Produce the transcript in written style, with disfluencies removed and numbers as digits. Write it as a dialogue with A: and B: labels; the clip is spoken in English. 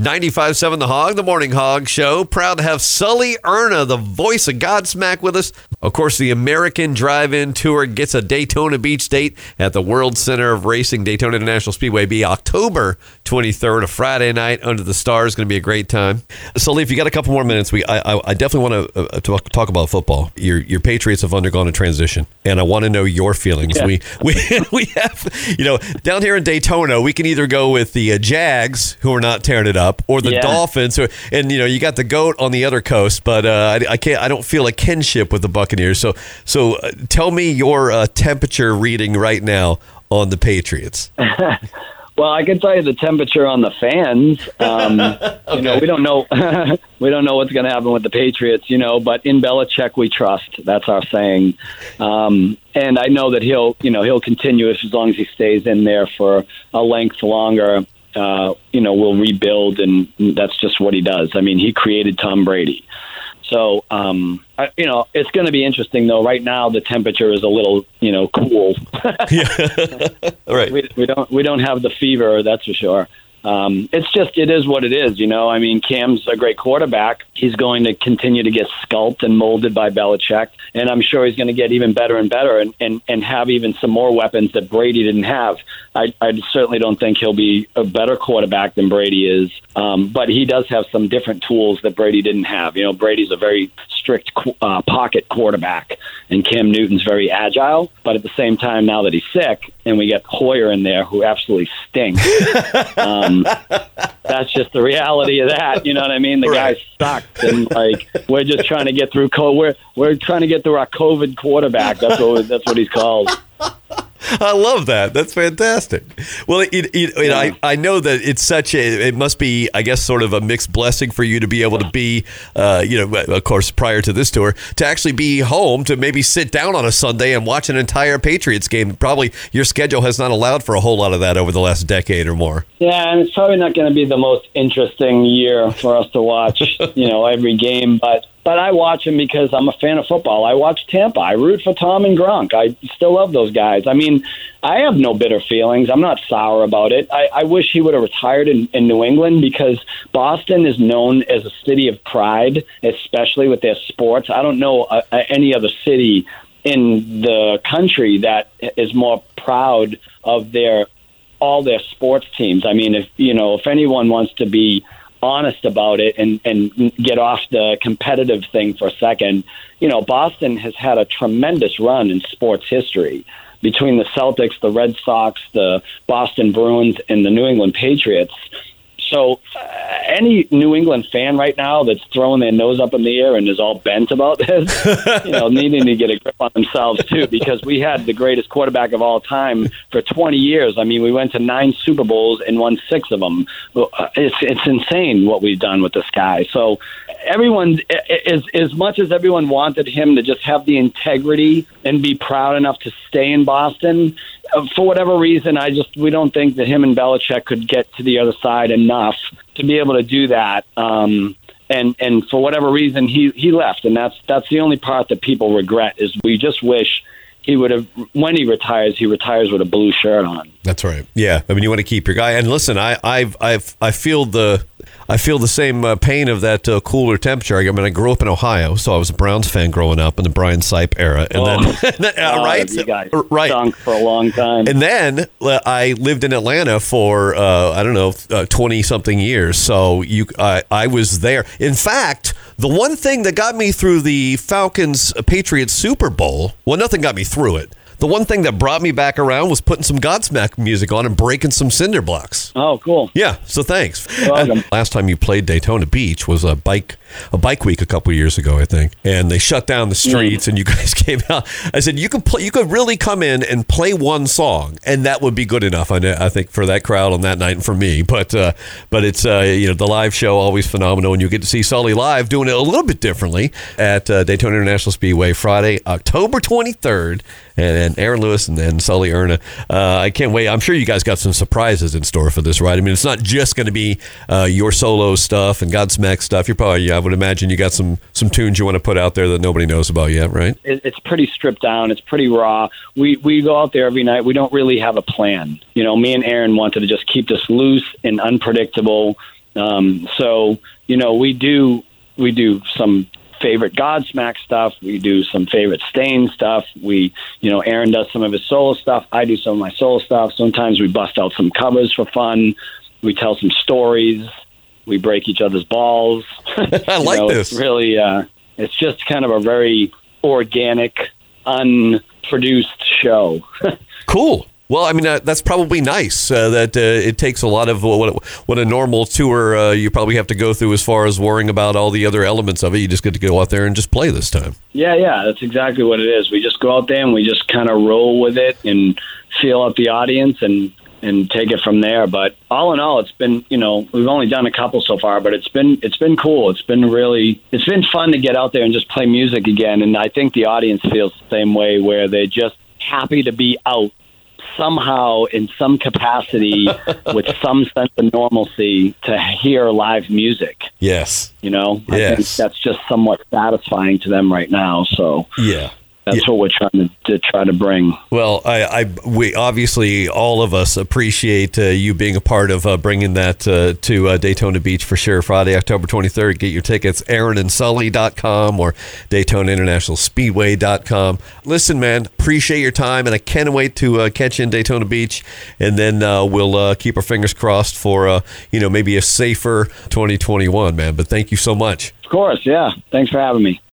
A: 95.7 The Hog, the Morning Hog Show. Proud to have Sully Erna, the voice of Godsmack, with us. Of course, the American Drive-In Tour gets a Daytona Beach date at the World Center of Racing, Daytona International Speedway. Be October 23rd, a Friday night under the stars. Going to be a great time. Sully, if you got a couple more minutes, I definitely want to talk about football. Your Patriots have undergone a transition, and I want to know your feelings. Yeah. We have, down here in Daytona, we can either go with the Jags, who are not tearing it up, or the Dolphins, and you got the GOAT on the other coast, but I don't feel a kinship with the Buccaneers. So tell me your temperature reading right now on the Patriots.
B: Well, I can tell you the temperature on the fans. Okay. We don't know. We don't know what's going to happen with the Patriots. But in Belichick we trust. That's our saying. And I know that he'll continue as long as he stays in there for a length longer. We'll rebuild, and that's just what he does. I mean, he created Tom Brady. So, it's going to be interesting, though. Right now, the temperature is a little, cool.
A: Right.
B: We don't have the fever, that's for sure. It is what it is, I mean, Cam's a great quarterback. He's going to continue to get sculpted and molded by Belichick, and I'm sure he's going to get even better and better and have even some more weapons that Brady didn't have. I certainly don't think he'll be a better quarterback than Brady is, but he does have some different tools that Brady didn't have. Brady's a very strict pocket quarterback, and Cam Newton's very agile, but at the same time, now that he's sick, and we get Hoyer in there, who absolutely stinks. That's just the reality of that. You know what I mean? The guy sucks, and we're just trying to get through. We're trying to get through our COVID quarterback. That's what he's called.
A: I love that. That's fantastic. Well, I know that it's it must be, I guess, sort of a mixed blessing for you to be able to be, of course, prior to this tour, to actually be home, to maybe sit down on a Sunday and watch an entire Patriots game. Probably your schedule has not allowed for a whole lot of that over the last decade or more.
B: Yeah, and it's probably not going to be the most interesting year for us to watch, every game, But I watch him because I'm a fan of football. I watch Tampa. I root for Tom and Gronk. I still love those guys. I mean, I have no bitter feelings. I'm not sour about it. I wish he would have retired in New England, because Boston is known as a city of pride, especially with their sports. I don't know any other city in the country that is more proud of all their sports teams. I mean, if anyone wants to be honest about it and get off the competitive thing for a second, Boston has had a tremendous run in sports history between the Celtics, the Red Sox, the Boston Bruins, and the New England Patriots. So any New England fan right now that's throwing their nose up in the air and is all bent about this, needing to get a grip on themselves too, because we had the greatest quarterback of all time for 20 years. I mean, we went to 9 Super Bowls and won 6 of them. It's insane what we've done with this guy. So everyone, as much as everyone wanted him to just have the integrity and be proud enough to stay in Boston, for whatever reason, we don't think that him and Belichick could get to the other side enough to be able to do that. And for whatever reason, he left, and that's the only part that people regret, is we just wish he would have, when he retires with a blue shirt on.
A: That's right. Yeah, I mean, you want to keep your guy. And listen, I feel the same pain of that cooler temperature. I mean, I grew up in Ohio, so I was a Browns fan growing up in the Brian Sipe era, and then right,
B: you guys stunk for a long time.
A: And then I lived in Atlanta for 20-something years. So I was there. In fact, the one thing that got me through the Falcons Patriots Super Bowl, well, nothing got me through it. The one thing that brought me back around was putting some Godsmack music on and breaking some cinder blocks.
B: Oh, cool.
A: Yeah, so thanks.
B: You're welcome.
A: Last time you played Daytona Beach was a bike week a couple years ago, I think. And they shut down the streets and you guys came out. I said, you could really come in and play one song, and that would be good enough, I think, for that crowd on that night and for me. But it's the live show, always phenomenal, and you get to see Sully live doing it a little bit differently at Daytona International Speedway Friday, October 23rd. And Aaron Lewis and then Sully Erna. I can't wait. I'm sure you guys got some surprises in store for this, right? I mean, it's not just going to be your solo stuff and Godsmack stuff. You're probably, I would imagine you got some tunes you want to put out there that nobody knows about yet, right?
B: It's pretty stripped down. It's pretty raw. We go out there every night. We don't really have a plan. Me and Aaron wanted to just keep this loose and unpredictable So, we do some favorite Godsmack stuff. We do some favorite Stain stuff. Aaron does some of his solo stuff. I do some of my solo stuff. Sometimes we bust out some covers for fun. We tell some stories. We break each other's balls.
A: I like this.
B: It's really, it's just kind of a very organic, unproduced show.
A: Cool. Well, I mean, that's probably nice that it takes a lot of what a normal tour you probably have to go through as far as worrying about all the other elements of it. You just get to go out there and just play this time.
B: Yeah, that's exactly what it is. We just go out there and we just kind of roll with it and feel out the audience and take it from there. But all in all, it's been, we've only done a couple so far, but it's been cool. It's been fun to get out there and just play music again. And I think the audience feels the same way, where they're just happy to be out somehow in some capacity with some sense of normalcy to hear live music.
A: Yes.
B: I think that's just somewhat satisfying to them right now. So
A: yeah.
B: That's what we're trying to bring.
A: Well, we obviously, all of us appreciate you being a part of bringing that to Daytona Beach for sure. Friday, October 23rd. Get your tickets, AaronandSully.com or DaytonaInternationalSpeedway.com. Listen, man, appreciate your time, and I can't wait to catch you in Daytona Beach, and then we'll keep our fingers crossed for maybe a safer 2021, man. But thank you so much.
B: Of course, yeah. Thanks for having me.